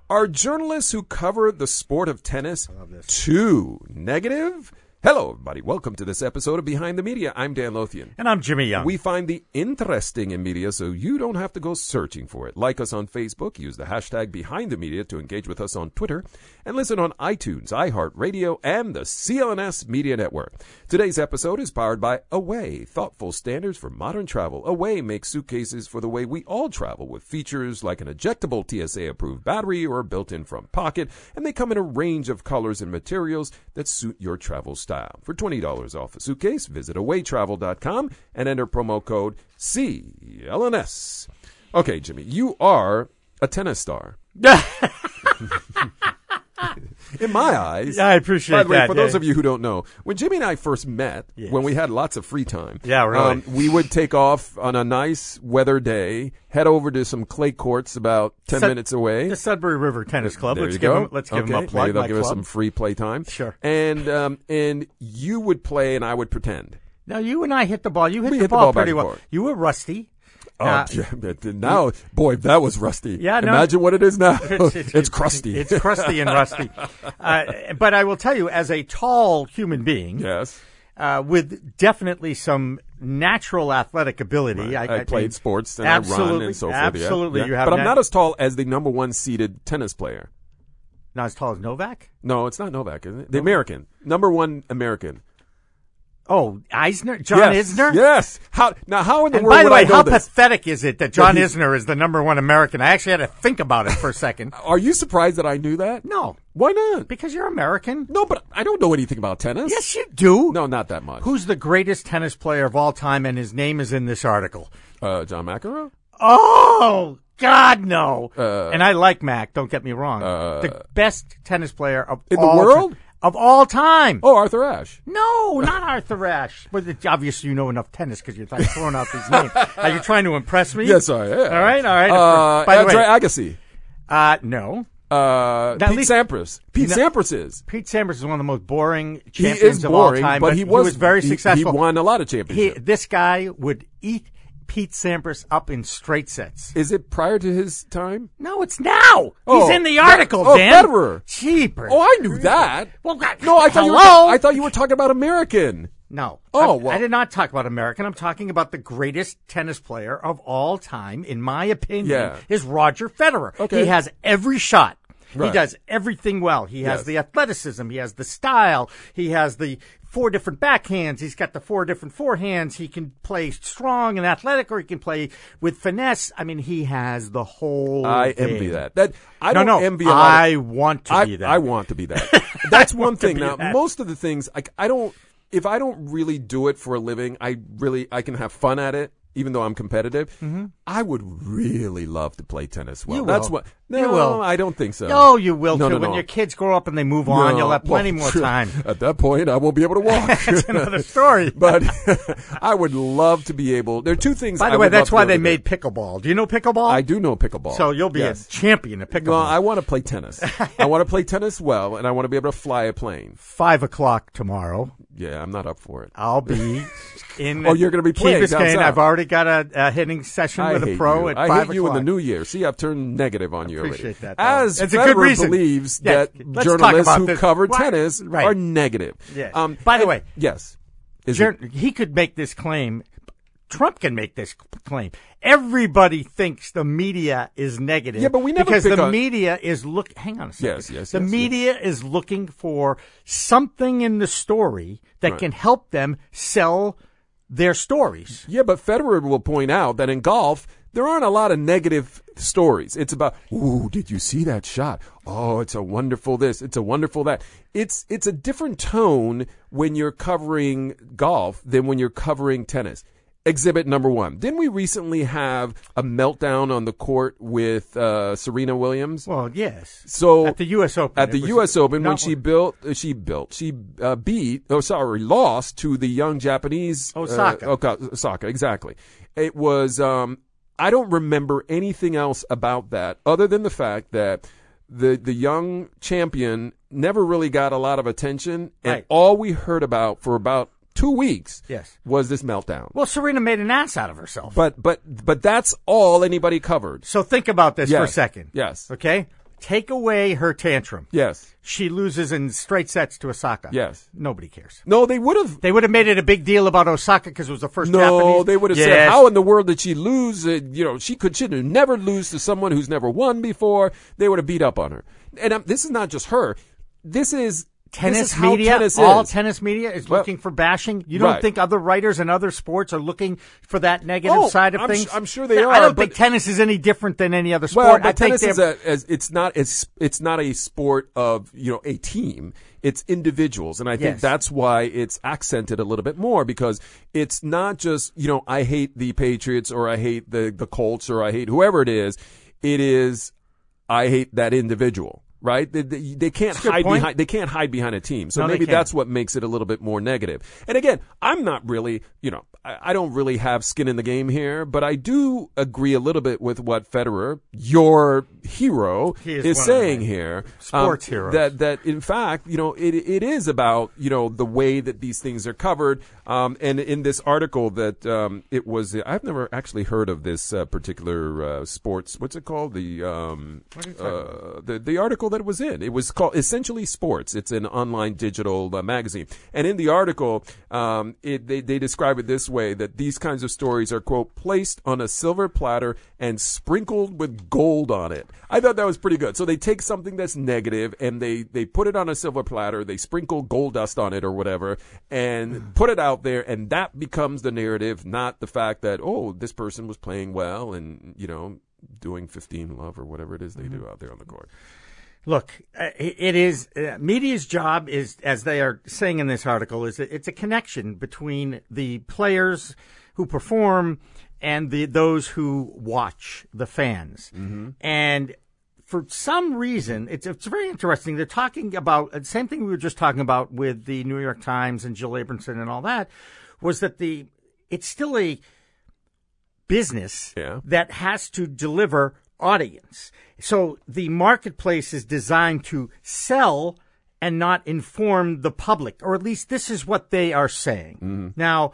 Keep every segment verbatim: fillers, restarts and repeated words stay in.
Are journalists who cover the sport of tennis too negative? Hello, everybody. Welcome to this episode of Behind the Media. I'm Dan Lothian. And I'm Jimmy Young. We find the interesting in media so you don't have to go searching for it. Like us on Facebook, use the hashtag Behind the Media to engage with us on Twitter, and listen on iTunes, iHeartRadio, and the C L N S Media Network. Today's episode is powered by Away, thoughtful standards for modern travel. Away makes suitcases for the way we all travel with features like an ejectable T S A-approved battery or a built-in front pocket, and they come in a range of colors and materials that suit your travel style. For twenty dollars off a suitcase, visit away travel dot com and enter promo code C L N S. Okay, Jimmy, you are a tennis star. In my eyes. Yeah, I appreciate that. By the way, that, for yeah. those of you who don't know, when Jimmy and I first met, yes. when we had lots of free time, yeah, really. um, we would take off on a nice weather day, head over to some clay courts about ten Sud- minutes away. The Sudbury River Tennis Club. There let's you give go. them. Let's give okay. them a plug. Maybe they'll my give club. us some free play time. Sure. And um, and you would play, and I would pretend. Now you and I hit the ball. You hit, We the, hit the ball ball pretty back and well. forth. You were rusty. Oh, Uh, yeah, but now, boy, that was rusty. Yeah, no. Imagine what it is now. It's, It's, it's, crusty. It's crusty and rusty. Uh, but I will tell you, as a tall human being, Yes. uh, with definitely some natural athletic ability, Right. I, I, I played mean, sports and I run absolutely, and so forth. yeah. absolutely, Yeah. you have but I'm nat- not as tall as the number one seeded tennis player. not as tall as Novak. No, it's not Novak, is it? The American. Number one American. Oh, Eisner, John yes. Isner. Yes. How now? How in the And world by the would way, I know how this? pathetic is it that John That he- Isner is the number one American? I actually had to think about it for a second. Are you surprised that I knew that? No, Why not? because you're American. No, but I don't know anything about tennis. Yes, you do. No, not that much. Who's the greatest tennis player of all time? And his name is in this article. Uh, John McEnroe? Oh, God, no. Uh, and I like Mac, don't get me wrong. Uh, the best tennis player of In the all world? ti- of all time. Oh, Arthur Ashe. No, not Arthur Ashe. But it's obviously you know enough tennis because you're throwing out these names. Are you trying to impress me? Yes, I am. All right, all right. Uh, By the Andre way, Agassi. uh, no. Uh, At Pete least- Sampras. Pete No. Sampras is. Pete Sampras is one of the most boring He champions is of boring, all time, but he was, very he- successful. He won a lot of He, championships. this guy would eat Pete Sampras up in straight sets. Is it prior to his time? No, it's now. Oh, He's in the Fe- article, oh, Dan. Federer. Cheaper. Oh, I knew that. Well, God, No, I thought you were. hello? ta- I thought you were talking about American. No. Oh, I, well. I did not talk about American. I'm talking about the greatest tennis player of all time, in my opinion, Yeah. is Roger Federer. Okay. He has every shot. Right. He does everything well. He has Yes. the athleticism. He has the style. He has the four different backhands. He's got the four different forehands. He can play strong and athletic, or he can play with finesse. I mean, he has the whole I thing. envy that. That I No, don't no. envy a lot I of, want to I, be that. I want to be that. That's one to thing. be Now, that. most of the things, like I don't. If I don't really do it for a living, I really I can have fun at it. Even though I'm competitive, mm-hmm. I would really love to play tennis well. You That's will. what. No, You will. I don't think so. Oh, you will No, too. no, When no. your kids grow up and they move on, No. you'll have plenty Well, more time. At that point, I won't be able to walk. That's another story. But I would love to be able. There are two things. By the I way, would that's love why to be they able to made pickleball. Do you know pickleball? do. I do know pickleball. So you'll be yes. a champion at pickleball. Well, I want to play tennis. I want to play tennis well, and I want to be able to fly a plane. Five o'clock tomorrow. Yeah, I'm not up for it. I'll be in. Oh, you're gonna be playing Key down Biscayne. south. I've already got a, a hitting session I with a hate pro you. at I five hate you in o'clock. the new year. See, I've turned negative on you Appreciate already. that, though. As It's a good Federer reason. believes Yeah, that let's talk journalists about who this. cover Why- tennis right. are negative. Yeah. Um, By the and- way, yes. Is Jour- it- he could make this claim. Trump can make this claim. Everybody thinks the media is negative. Yeah, but we never because pick the on- media is look. Hang on a second. Yes, yes, The yes, media is looking for something in the story that Right. can help them sell their stories. Yeah, but Federer will point out that in golf, there aren't a lot of negative stories. It's about, ooh, did you see that shot? Oh, it's a wonderful this. It's a wonderful that. It's it's a different tone when you're covering golf than when you're covering tennis. Exhibit number one. Didn't we recently have a meltdown on the court with uh, Serena Williams? Well, yes. So At the U S Open. At It the was U S Open, when not- she built, uh, she built, she uh, beat, oh sorry, lost to the young Japanese Osaka. Uh, Oka- Osaka, exactly. It was. Um, I don't remember anything else about that other than the fact that the the young champion never really got a lot of attention, and Right. all we heard about for about two weeks Yes. was this meltdown. Well, Serena made an ass out of herself. But but but that's all anybody covered. So think about this Yes. for a second. Yes. Okay? Take away her tantrum. Yes. She loses in straight sets to Osaka. Yes. Nobody cares. No, they would have. They would have made it a big deal about Osaka because it was the first No, Japanese. they would have Yes. said, how in the world did she lose? Uh, you know, she could should never lose to someone who's never won before. They would have beat up on her. And um, this is not just her. This is Tennis this is how media, tennis all is. tennis media is Well, looking for bashing. You don't right. think other writers and other sports are looking for that negative Oh, side of I'm things? su- I'm sure they I are, don't but- think tennis is any different than any other sport. Well, I but think tennis is they're- a, as it's not it's it's not a sport of you know a team. It's individuals, and I think Yes. that's why it's accented a little bit more because it's not just you know I hate the Patriots or I hate the the Colts or I hate whoever it is. It is I hate that individual. Right? They, they, they can't That's a good hide point. behind, they can't hide behind a team. So No, they maybe can't. that's what makes it a little bit more negative. And again, I'm not really, you know, I, I don't really have skin in the game here, but I do agree a little bit with what Federer, your hero, He is is one of saying my here. sports um, heroes. That, that in fact, you know, it, it is about, you know, the way that these things are covered. Um, and in this article that, um, it was, I've never actually heard of this, uh, particular, uh, sports, what's it called? The, um, uh, the, the article that it was in. It was called Essentially Sports. It's an online digital uh, magazine. And in the article, um, it, they, they describe it this way, that these kinds of stories are, quote, placed on a silver platter and sprinkled with gold on it. I thought that was pretty good. So they take something that's negative and they, they put it on a silver platter, they sprinkle gold dust on it or whatever, and put it out there, and that becomes the narrative, not the fact that, oh, this person was playing well and, you know, doing fifteen love or whatever it is they do out there on the court. Look, uh, it is uh, media's job is, as they are saying in this article, is that it's a connection between the players who perform and the those who watch, the fans. Mm-hmm. And for some reason, it's it's very interesting. They're talking about the same thing we were just talking about with the New York Times and Jill Abramson and all that, was that the it's still a business Yeah. that has to deliver audience. So the marketplace is designed to sell and not inform the public, or at least this is what they are saying. Mm-hmm. Now,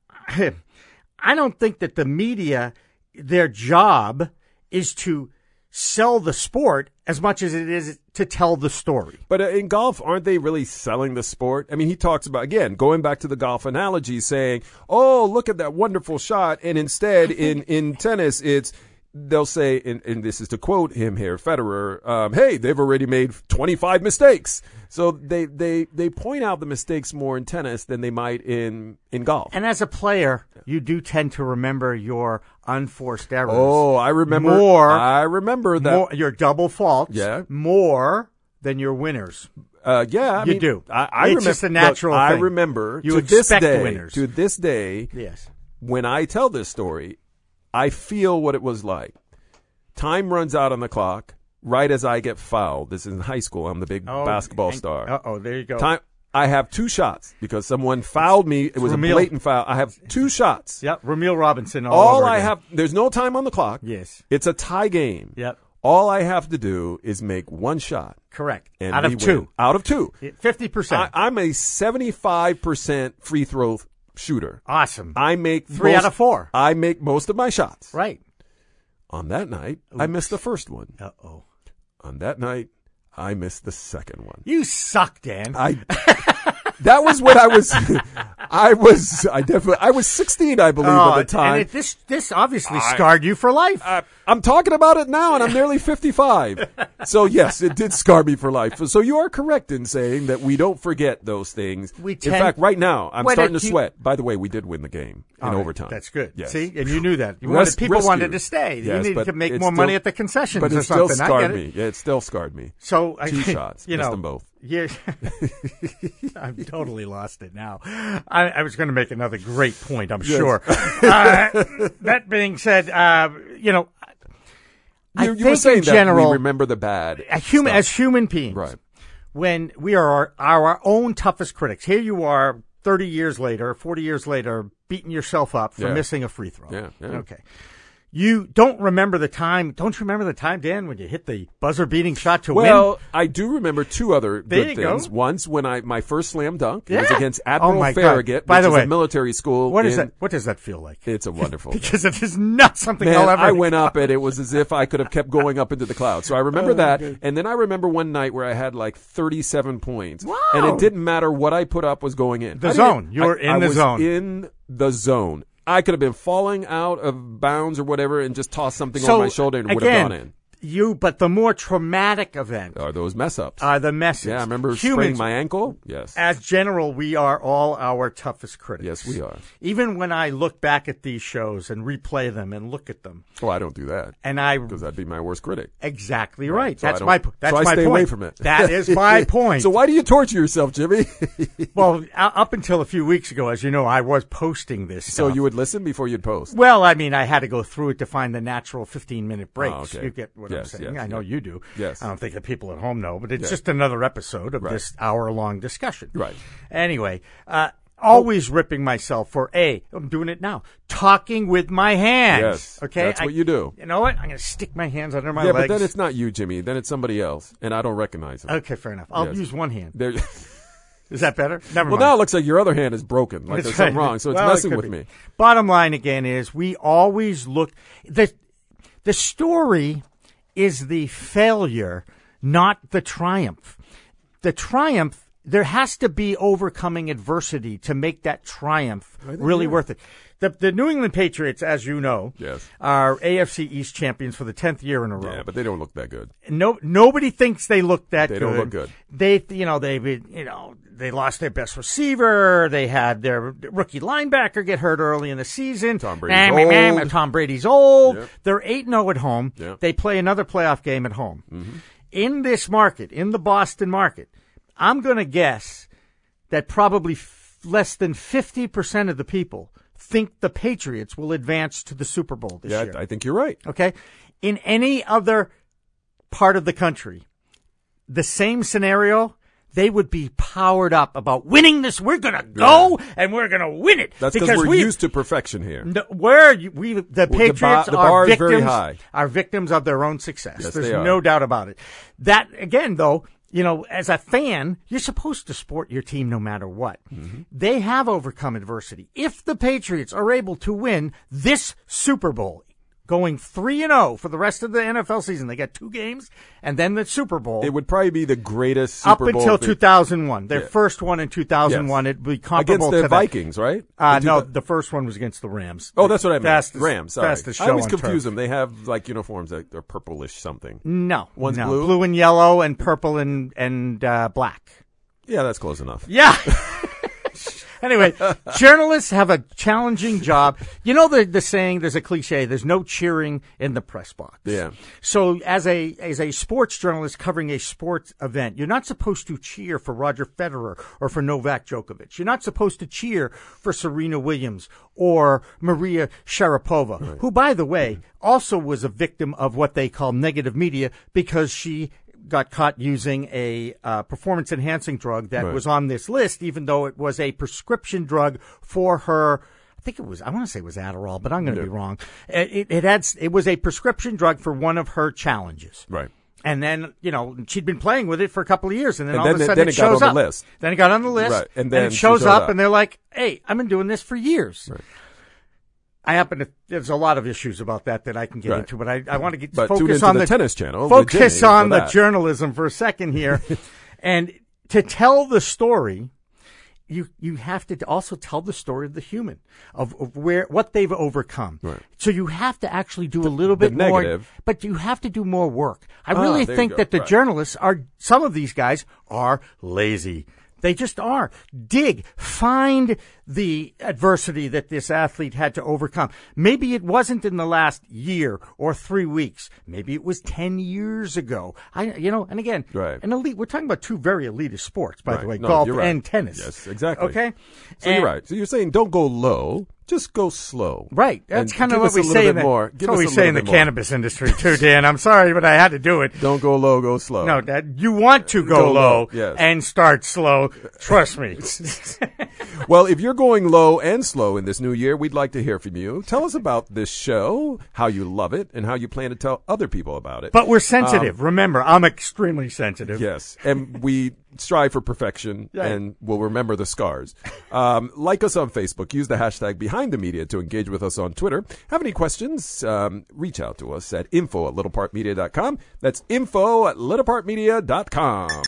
I don't think that the media, their job is to sell the sport as much as it is to tell the story. But uh, in golf, aren't they really selling the sport? I mean, he talks about, again, going back to the golf analogy, saying, oh, look at that wonderful shot. And instead, in, in tennis, it's, they'll say, and, and this is to quote him here, Federer, um, hey, they've already made twenty-five mistakes. So they, they, they point out the mistakes more in tennis than they might in, in golf. And as a player, you do tend to remember your unforced errors. Oh, I remember. More, I remember that. More, your double faults. Yeah. More than your winners. Uh, yeah, I You mean, do. I, I It's remember, just a natural look, I thing. remember You to this expect day, winners. to this day, Yes. when I tell this story, I feel what it was like. Time runs out on the clock right as I get fouled. This is in high school. I'm the big Oh, basketball and- star. Uh-oh, there you go. Time. I have two shots because someone fouled me. It was Ramil. a blatant foul. I have two shots. Yep, Ramil Robinson all, All over I again. have, there's no time on the clock. Yes. It's a tie game. Yep. All I have to do is make one shot. Correct. And Out we of two. win. Out of two. fifty percent. I, I'm a seventy-five percent free throw shooter. Awesome. I make Three most, out of four. I make most of my shots. Right. On that night, I missed the first one. Uh-oh. On that night, I missed the second one. You suck, Dan. I that was when I was I was I definitely I was sixteen, I believe, Oh, at the time. And it, this this obviously scarred you for life. I, I'm talking about it now, and I'm nearly fifty-five. So yes, it did scar me for life. So you are correct in saying that we don't forget those things. We in tend- fact, right now I'm When starting it- to you- sweat. By the way, we did win the game in All right, overtime. That's good. Yes. See, and you knew that. You Res- wanted, people rescue. wanted to stay. Yes, you needed but to make it more still- money at the concessions But or it still something. I scarred get it. me. Yeah, it still scarred me. So Two I, shots. You Missed know, them both. Yeah, I've totally lost it now. I, I was going to make another great point, I'm Yes. sure. uh, that being said, uh, you know, I You, you think were saying in general, that we remember the bad. a human, stuff. as human beings, Right. when we are our, our own toughest critics, here you are thirty years later, forty years later, beating yourself up for Yeah. missing a free throw. Yeah, yeah. Okay. You don't remember the time. Don't you remember the time, Dan, when you hit the buzzer-beating shot to win? Well, I do remember two other There good you go. things. Once when I my first slam dunk Yeah. was against Admiral Oh, my God. Farragut, By which the is way, a military school. What is in- that? What does that feel like? It's a wonderful. Because it is not something Man, I'll ever. I went up and it was as if I could have kept going up into the clouds. So I remember Oh, that. good. And then I remember one night where I had like thirty-seven points. Wow. And it didn't matter what I put up was going in. The I didn't- zone. You were I- in I the was zone. in the zone. I could have been falling out of bounds or whatever and just tossed something So, on my shoulder and it would again, have gone in. You, but the more traumatic event Are those mess ups? are the messes. yeah, I remember Humans, spraining my ankle. Yes. As general, we are all our toughest critics. Yes, we are. Even when I look back at these shows and replay them and look at them, Well, I don't do that and I because that'd be my worst critic. exactly right. So I That's don't- my po- that's so I my stay point. away from it. That is my point. So why do you torture yourself, Jimmy? Well, u- up until a few weeks ago, as you know, I was posting this So stuff. you would listen before you'd post. Well, I mean, I had to go through it to find the natural fifteen-minute breaks. Oh, okay. You get what Yes, I'm saying. yes, I know yes. you do. Yes. I don't think the people at home know, but it's Yeah. just another episode of Right. this hour-long discussion. Right. Anyway, uh, always ripping myself for A, I'm doing it now, talking with my hands. Yes, Okay? that's what I- you do. You know what? I'm going to stick my hands under my Yeah, legs. but then it's not you, Jimmy. Then it's somebody else, and I don't recognize him. Okay, fair enough. I'll Yes. use one hand. There- Is that better? Never well, mind. now it looks like your other hand is broken. Like That's there's something right. wrong. So it's Well, it messing could with be. me. Bottom line again is we always look the the story is the failure, not the triumph. The triumph, there has to be overcoming adversity to make that triumph really yeah. worth it. The the New England Patriots, as you know, Yes. are A F C East champions for the tenth year in a row. Yeah, but they don't look that good. No, nobody thinks they look that They good. don't look good. They, you know, they, you know, they lost their best receiver. They had their rookie linebacker get hurt early in the season. Tom Brady's Nah, old. Tom Brady's old. Yep. They're eight and zero at home. Yep. They play another playoff game at home. Mm-hmm. In this market, in the Boston market, I'm going to guess that probably f- less than fifty percent of the people think the Patriots will advance to the Super Bowl this Yeah, year. I, I think you're right. Okay? In any other part of the country, the same scenario, they would be powered up about winning this. We're going to go and we're going to win it. That's because we're we- used to perfection here. No, where we the the Patriots bar- the are bar is victims very high. are victims of their own success. Yes, There's they are. no doubt about it. That again, though, you know, as a fan, you're supposed to support your team no matter what. Mm-hmm. They have overcome adversity. If the Patriots are able to win this Super Bowl, going three and zero for the rest of the N F L season, they got two games, and then the Super Bowl. It would probably be the greatest Super up Bowl until thing- two thousand one, their Yeah. first one in two thousand one, Yes. it'd be comparable against the to that. Vikings, right? Uh, The no, two- the first one was against the Rams. Oh, that's what I meant. Fastest, Rams. Sorry. fastest I show always on confuse turf. them. They have like uniforms that are purplish something. No, One's no. blue? blue and yellow, and purple and and uh, black. Yeah, that's close enough. Yeah. Anyway, journalists have a challenging job. You know the the saying, there's a cliche, there's no cheering in the press box. Yeah. So as a as a sports journalist covering a sports event, you're not supposed to cheer for Roger Federer or for Novak Djokovic. You're not supposed to cheer for Serena Williams or Maria Sharapova, Right. who, by the way, also was a victim of what they call negative media because she got caught using a uh, performance-enhancing drug that Right. was on this list, even though it was a prescription drug for her. I think it was. I want to say it was Adderall, but I'm going to Yeah. be wrong. It, it, it had. It was a prescription drug for one of her challenges. Right. And then, you know, she'd been playing with it for a couple of years, and then And all then of a it- sudden then it it got shows on up. the list. Then it got on the list, Right. And then it she shows showed up, up. and they're like, "Hey, I've been doing this for years." Right. I happen to. There's a lot of issues about that that I can get Right. into, but I, I want to get But tune focus into on the the tennis channel with Focus Jimmy on for the that. journalism for a second here, and to tell the story. You you have to also tell the story of the human, of, of where what they've overcome. Right. So you have to actually do a little bit the more, negative. but you have to do more work. I Ah, really there you think go. that the Right. journalists are, some of these guys are lazy. They just are. Dig, find the adversity that this athlete had to overcome. Maybe it wasn't in the last year or three weeks. Maybe it was ten years ago. I, you know, and again, Right. an elite. We're talking about two very elitist sports, by the Right. way, No, golf you're right. and tennis. Yes, exactly. Okay, So And- you're right. So you're saying don't go low. just go slow. Right. That's And kind of give what us we a little say bit in the, more. that's Give what us we a say little in the bit more. cannabis industry too, Dan. I'm sorry, but I had to do it. Don't go low, go slow. No, that you want to go, Go low, low, yes. and start slow. Trust me. Well, if you're going low and slow in this new year, we'd like to hear from you. Tell us about this show, how you love it, and how you plan to tell other people about it. But we're sensitive. Remember, I'm extremely sensitive. Yes, and we strive for perfection, Right. and we'll remember the scars. Um, like us on Facebook. Use the hashtag Behind the Media to engage with us on Twitter. Have any questions? Um, reach out to us at info at littlepart media dot com. That's info at littlepart media dot com.